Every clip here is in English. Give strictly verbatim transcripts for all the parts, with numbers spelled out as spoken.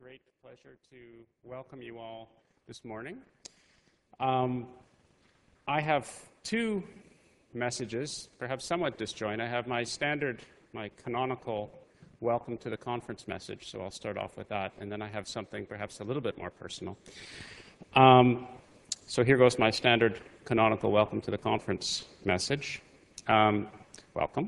great pleasure to welcome you all this morning. Um, I have two messages, perhaps somewhat disjoint. I have my standard, my canonical welcome to the conference message, so I'll start off with that, and then I have something perhaps a little bit more personal. Um, so here goes my standard canonical welcome to the conference message. Um, welcome.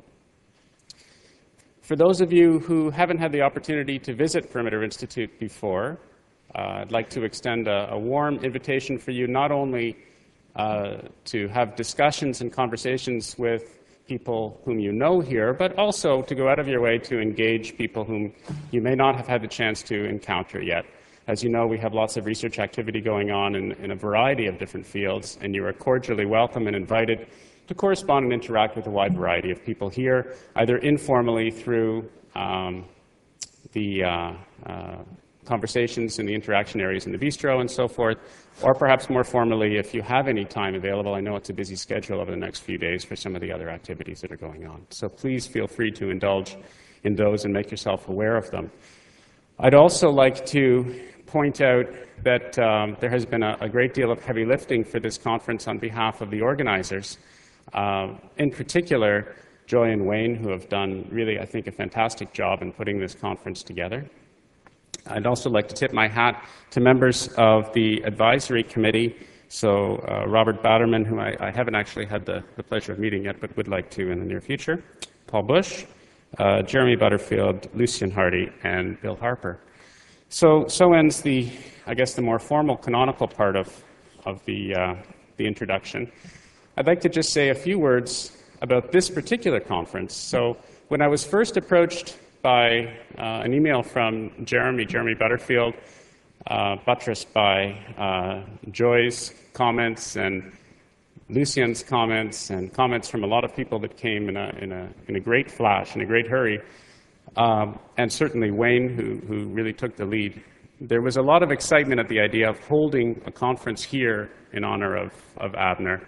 For those of you who haven't had the opportunity to visit Perimeter Institute before, uh, I'd like to extend a, a warm invitation for you not only uh, to have discussions and conversations with people whom you know here, but also to go out of your way to engage people whom you may not have had the chance to encounter yet. As you know, we have lots of research activity going on in, in a variety of different fields, and you are cordially welcome and invited to correspond and interact with a wide variety of people here, either informally through um, the uh, uh, conversations in the interaction areas in the bistro and so forth, or perhaps more formally if you have any time available. I know it's a busy schedule over the next few days for some of the other activities that are going on. So please feel free to indulge in those and make yourself aware of them. I'd also like to point out that um, there has been a, a great deal of heavy lifting for this conference on behalf of the organizers. Uh, in particular, Joy and Wayne, who have done really, I think, a fantastic job in putting this conference together. I'd also like to tip my hat to members of the advisory committee. So uh, Robert Batterman, who I, I haven't actually had the, the pleasure of meeting yet, but would like to in the near future, Paul Bush, uh, Jeremy Butterfield, Lucian Hardy, and Bill Harper. So, so ends the, I guess, the more formal canonical part of, of the, uh, the introduction. I'd like to just say a few words about this particular conference. So when I was first approached by uh, an email from Jeremy, Jeremy Butterfield, uh, buttressed by uh, Joy's comments and Lucian's comments and comments from a lot of people that came in a, in a, in a great flash, in a great hurry, um, and certainly Wayne, who, who really took the lead, there was a lot of excitement at the idea of holding a conference here in honor of, of Abner.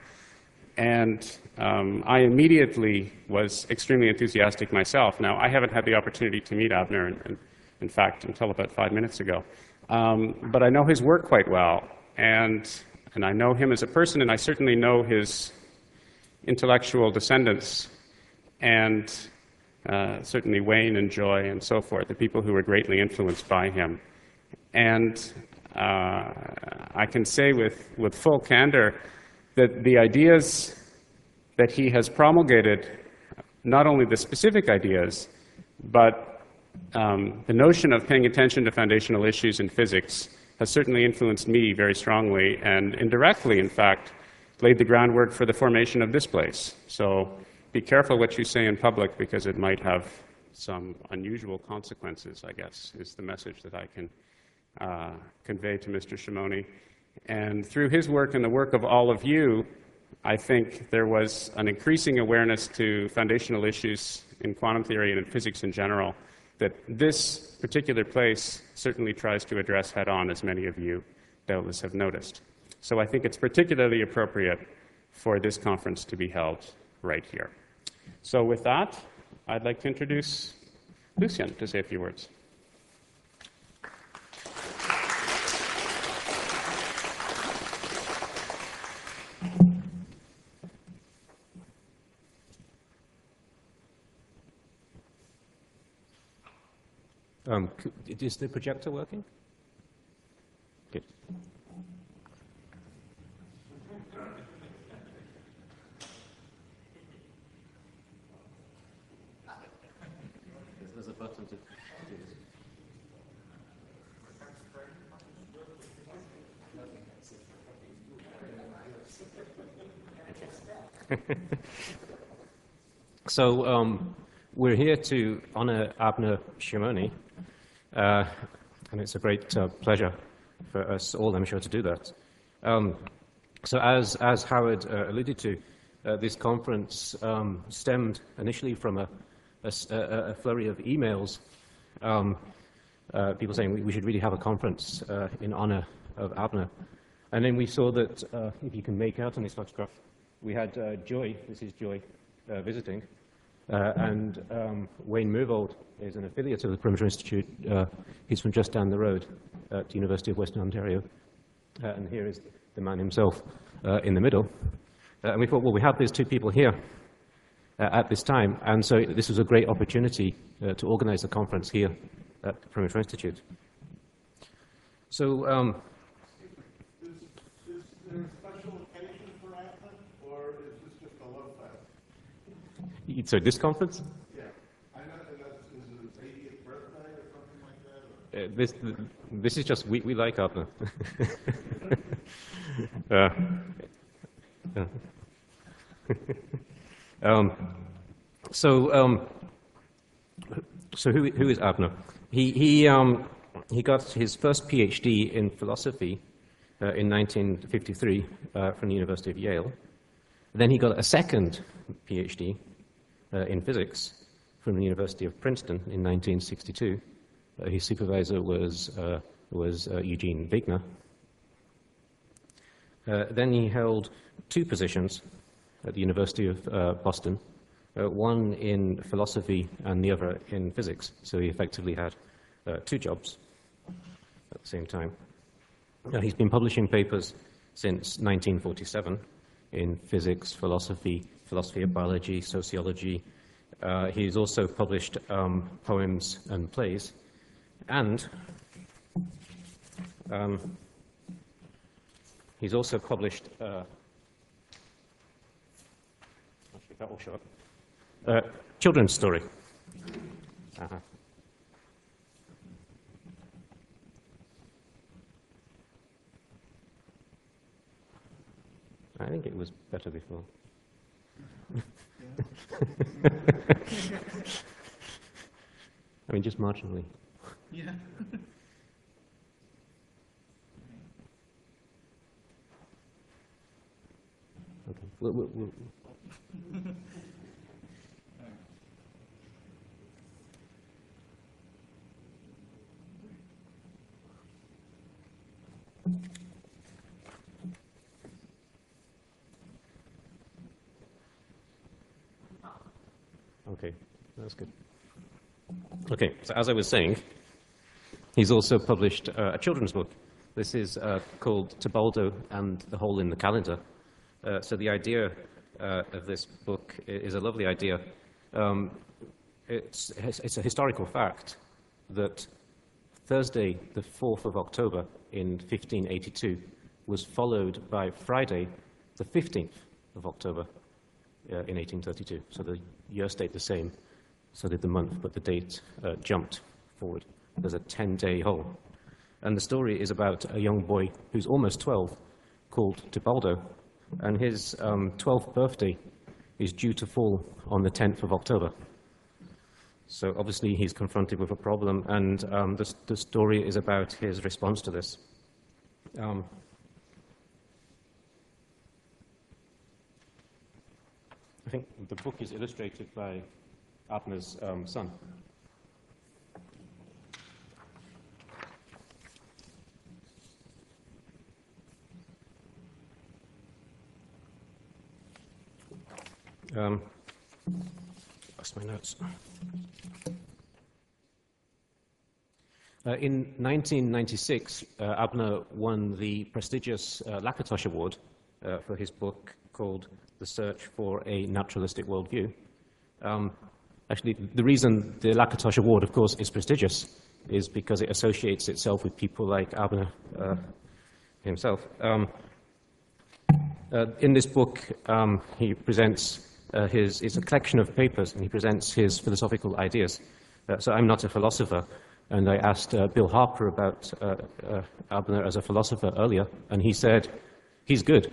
And um, I immediately was extremely enthusiastic myself. Now, I haven't had the opportunity to meet Abner, in, in, in fact, until about five minutes ago. Um, but I know his work quite well, and, and I know him as a person, and I certainly know his intellectual descendants, and uh, certainly Wayne and Joy and so forth, the people who were greatly influenced by him. And uh, I can say with, with full candor that the ideas that he has promulgated, not only the specific ideas, but um, the notion of paying attention to foundational issues in physics has certainly influenced me very strongly and indirectly, in fact, laid the groundwork for the formation of this place. So be careful what you say in public because it might have some unusual consequences, I guess, is the message that I can uh, convey to Mister Shimoni. And through his work and the work of all of you, I think there was an increasing awareness to foundational issues in quantum theory and in physics in general that this particular place certainly tries to address head-on, as many of you doubtless have noticed. So I think it's particularly appropriate for this conference to be held right here. So with that, I'd like to introduce Lucian to say a few words. Um, is the projector working? Good. There's a button to do this. So um, we're here to honor Abner Shimoni. Uh, and it's a great uh, pleasure for us all, I'm sure, to do that. Um, so as, as Howard uh, alluded to, uh, this conference um, stemmed initially from a, a, a flurry of emails, um, uh, people saying we, we should really have a conference uh, in honor of Abner. And then we saw that, uh, if you can make out on this photograph, we had uh, Joy, this is Joy, uh, visiting, uh, and um, Wayne Myhrvold is an affiliate of the Perimeter Institute. Uh, he's from just down the road at the University of Western Ontario. Uh, and here is the man himself uh, in the middle. Uh, and we thought, well, we have these two people here uh, at this time, and so this was a great opportunity uh, to organize a conference here at the Perimeter Institute. So, um, is, is there a special occasion for APNA, or is this just a love fest? so this conference? Yeah. I know that that's, is it his eightieth birthday or something like that? Or? Uh, this, this is just, we, we like APNA. uh, yeah. um, so, um, so who, who is Abner? He, he, um, he got his first PhD in philosophy uh, in nineteen fifty-three uh, from the University of Yale. Then he got a second PhD uh, in physics from the University of Princeton in nineteen sixty-two. Uh, his supervisor was, uh, was uh, Eugene Wigner. Uh, then he held two positions at the University of uh, Boston, uh, one in philosophy and the other in physics. So he effectively had uh, two jobs at the same time. Uh, he's been publishing papers since nineteen forty-seven in physics, philosophy, philosophy of biology, sociology. Uh, he's also published um, poems and plays. And um, he's also published, uh, actually that will show up, uh, children's story. Uh-huh. I think it was better before. I mean, just marginally. Yeah. Okay. We'll, we'll, we'll. Okay, that's good. Okay, so as I was saying, he's also published uh, a children's book. This is uh, called Tebaldo and the Hole in the Calendar. Uh, so the idea uh, of this book is a lovely idea. Um, it's, it's a historical fact that Thursday, the fourth of October in fifteen eighty-two, was followed by Friday, the fifteenth of October uh, in eighteen thirty-two. So the year stayed the same, so did the month, but the date uh, jumped forward. There's a ten-day hole. And the story is about a young boy who's almost twelve, called Tebaldo, and his um, twelfth birthday is due to fall on the tenth of October. So obviously he's confronted with a problem, and um, the, the story is about his response to this. Um, I think the book is illustrated by Abner's um, son. Um, lost my notes. Uh, in nineteen ninety-six, uh, Abner won the prestigious uh, Lakatos Award uh, for his book called The Search for a Naturalistic Worldview. Um, actually, the reason the Lakatos Award, of course, is prestigious is because it associates itself with people like Abner uh, himself. Um, uh, in this book, um, he presents Uh, his, it's a collection of papers, and he presents his philosophical ideas. Uh, so I'm not a philosopher, and I asked uh, Bill Harper about uh, uh, Abner as a philosopher earlier, and he said, he's good.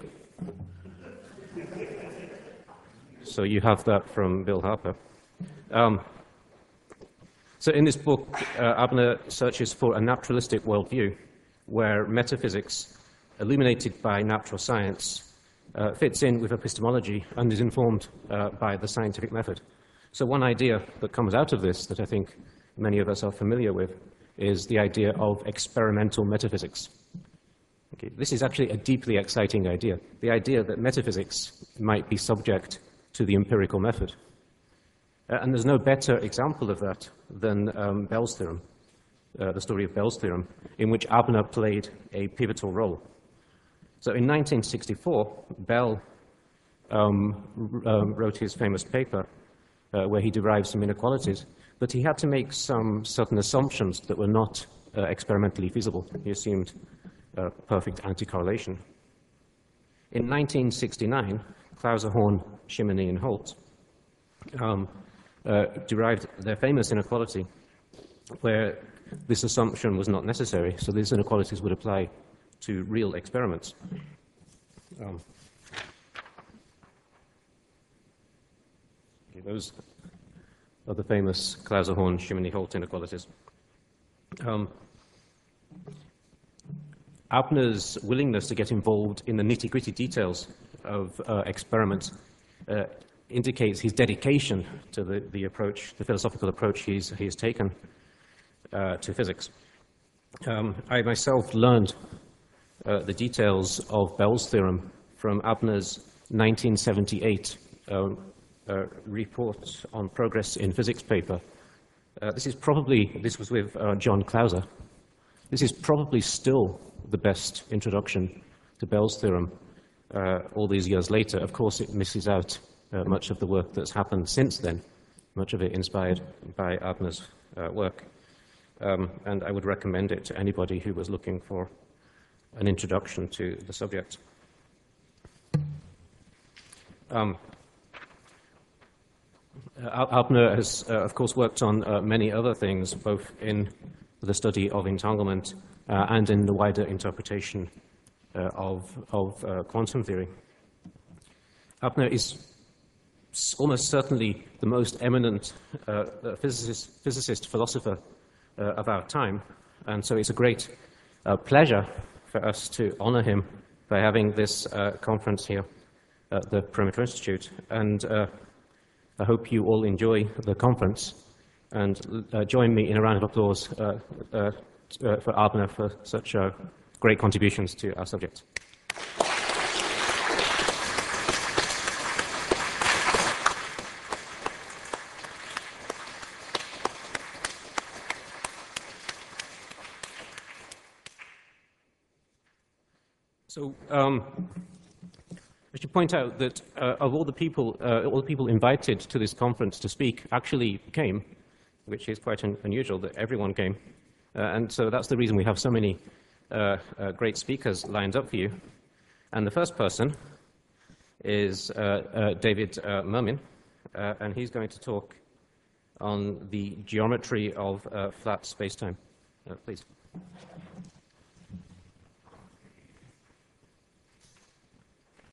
So you have that from Bill Harper. Um, so in this book, uh, Abner searches for a naturalistic worldview where metaphysics, illuminated by natural science, Uh, fits in with epistemology and is informed uh, by the scientific method. So one idea that comes out of this that I think many of us are familiar with is the idea of experimental metaphysics. Okay, this is actually a deeply exciting idea, the idea that metaphysics might be subject to the empirical method. Uh, and there's no better example of that than um, Bell's theorem, uh, the story of Bell's theorem, in which Abner played a pivotal role. So in nineteen sixty-four, Bell um, uh, wrote his famous paper uh, where he derived some inequalities, but he had to make some certain assumptions that were not uh, experimentally feasible. He assumed uh, perfect anti-correlation. In nineteen sixty-nine, Clauser-Horn, Shimony, and Holt um, uh, derived their famous inequality where this assumption was not necessary, so these inequalities would apply to real experiments. Um, okay, those are the famous Clauser-Horn, Shimony-Holt inequalities. Um, Abner's willingness to get involved in the nitty-gritty details of uh, experiments uh, indicates his dedication to the, the approach, the philosophical approach he's, he's taken uh, to physics. Um, I myself learned uh, the details of Bell's theorem from Abner's nineteen seventy-eight uh, uh, report on progress in physics paper. Uh, this is probably, this was with uh, John Clauser. This is probably still the best introduction to Bell's theorem uh, all these years later. Of course, it misses out uh, much of the work that's happened since then, much of it inspired by Abner's uh, work. Um, and I would recommend it to anybody who was looking for an introduction to the subject. Um, uh, Abner has, uh, of course, worked on uh, many other things, both in the study of entanglement uh, and in the wider interpretation uh, of, of uh, quantum theory. Abner is almost certainly the most eminent uh, physicist, physicist, philosopher uh, of our time, and so it's a great uh, pleasure for us to honor him by having this uh, conference here at the Perimeter Institute. And uh, I hope you all enjoy the conference and uh, join me in a round of applause uh, uh, uh, for Abner for such uh, great contributions to our subject. So um, I should point out that uh, of all the people, uh, all the people invited to this conference to speak actually came, which is quite un unusual that everyone came. Uh, and so that's the reason we have so many uh, uh, great speakers lined up for you. And the first person is uh, uh, David uh, Mermin, uh, and he's going to talk on the geometry of uh, flat spacetime. Uh, please.